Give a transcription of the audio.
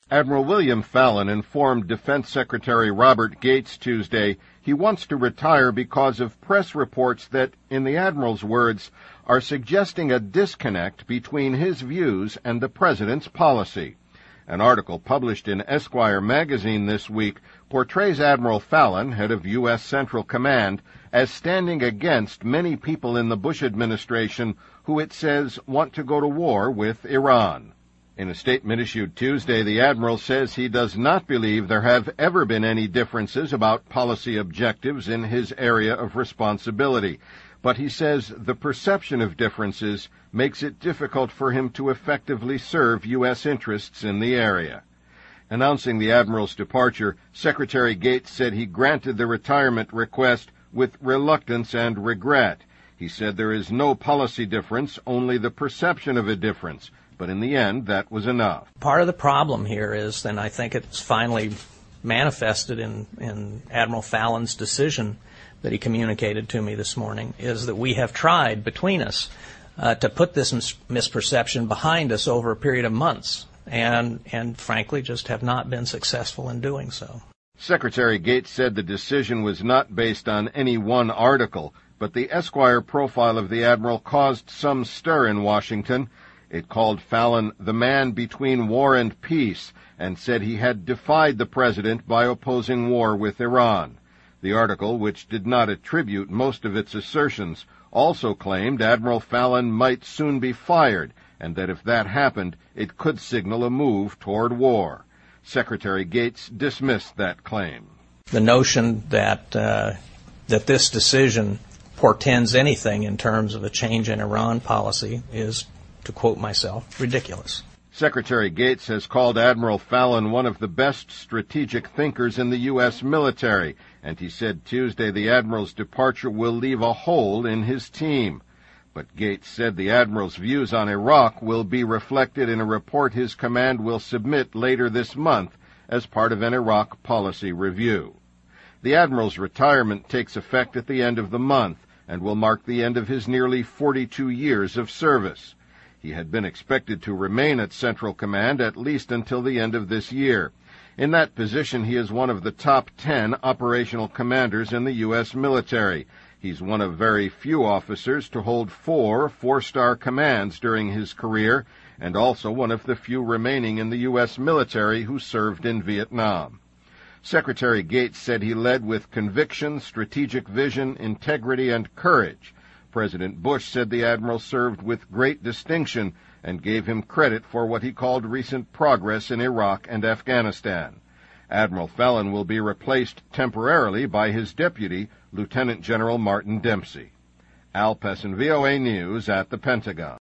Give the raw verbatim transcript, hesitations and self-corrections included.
Admiral William Fallon informed Defense Secretary Robert Gates Tuesday he wants to retire because of press reports that, in the Admiral's words, are suggesting a disconnect between his views and the President's policy. An article published in Esquire magazine this week portrays Admiral Fallon, head of U S Central Command, as standing against many people in the Bush administration who it says want to go to war with Iran. In a statement issued Tuesday, the Admiral says he does not believe there have ever been any differences about policy objectives in his area of responsibility, but he says the perception of differences makes it difficult for him to effectively serve U S interests in the area. Announcing the Admiral's departure, Secretary Gates said he granted the retirement request with reluctance and regret. He said there is no policy difference, only the perception of a difference. But in the end, that was enough. Part of the problem here is, and I think it's finally manifested in, in Admiral Fallon's decision that he communicated to me this morning, is that we have tried between us uh, to put this mis- misperception behind us over a period of months, and, and frankly just have not been successful in doing so. Secretary Gates said the decision was not based on any one article, but the Esquire profile of the Admiral caused some stir in Washington. It called Fallon the man between war and peace and said he had defied the President by opposing war with Iran. The article, which did not attribute most of its assertions, also claimed Admiral Fallon might soon be fired and that if that happened, it could signal a move toward war. Secretary Gates dismissed that claim. The notion that uh, that this decision portends anything in terms of a change in Iran policy is, to quote myself, ridiculous. Secretary Gates has called Admiral Fallon one of the best strategic thinkers in the U S military, and he said Tuesday the Admiral's departure will leave a hole in his team. But Gates said the Admiral's views on Iraq will be reflected in a report his command will submit later this month as part of an Iraq policy review. The Admiral's retirement takes effect at the end of the month and will mark the end of his nearly forty-two years of service. He had been expected to remain at Central Command at least until the end of this year. In that position, he is one of the top ten operational commanders in the U S military. He's one of very few officers to hold four four-star commands during his career, and also one of the few remaining in the U S military who served in Vietnam. Secretary Gates said he led with conviction, strategic vision, integrity, and courage. President Bush said the Admiral served with great distinction and gave him credit for what he called recent progress in Iraq and Afghanistan. Admiral Fallon will be replaced temporarily by his deputy, Lieutenant General Martin Dempsey. Al Pessin, V O A News at the Pentagon.